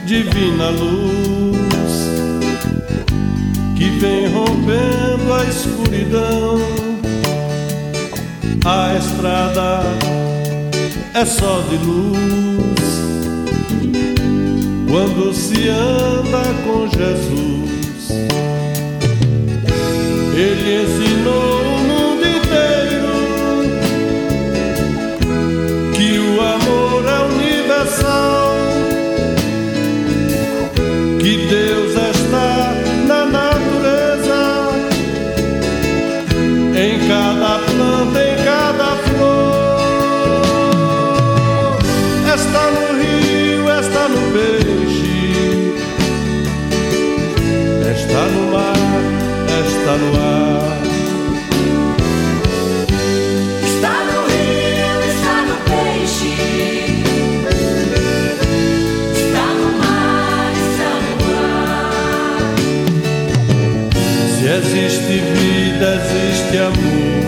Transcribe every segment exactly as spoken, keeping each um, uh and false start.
divina luz que vem rompendo a escuridão. A estrada é só de luz quando se anda com Jesus. Ele ensinou o mundo inteiro que o amor é universal, que Deus está na natureza, em cada planta, em cada flor. Está no rio, está no peixe, está no mar, está no ar. Está no rio, está no peixe, está no mar, está no ar. Se existe vida, existe amor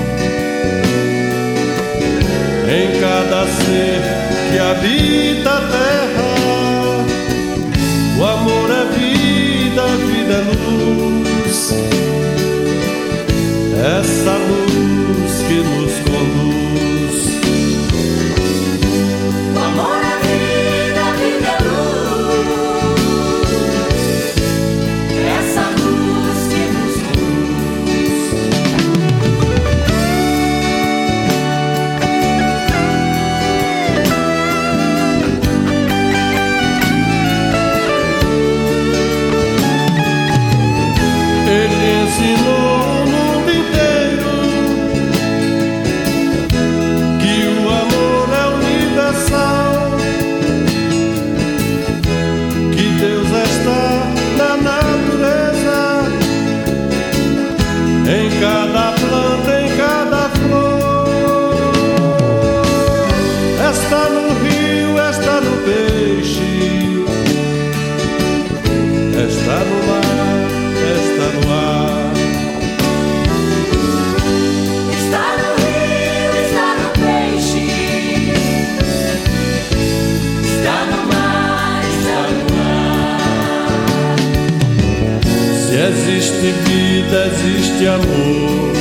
em cada ser que habita a terra. O amor é vida, a vida é luz, essa luz que nos conduz. O amor é vida, a vida é luz, essa luz que nos conduz. Ele ensinou o mundo inteiro que o amor é universal, que Deus está na natureza, em cada planta, em cada flor. Está no rio, está no peixe, está no mar, está no ar. Está no rio, está no peixe, está no mar, está no ar. Se existe vida, existe amor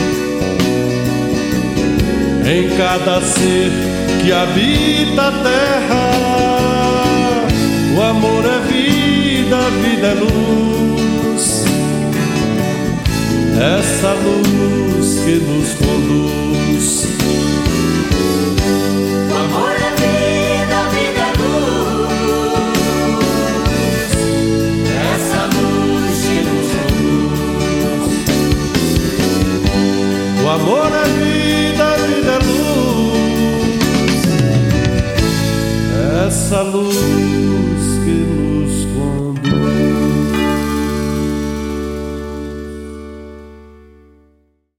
em cada ser que habita a terra. O amor é vida, a vida é luz, essa luz que nos conduz. O amor é vida, a vida é luz, essa luz que nos conduz. O amor é vida, a vida é luz, essa luz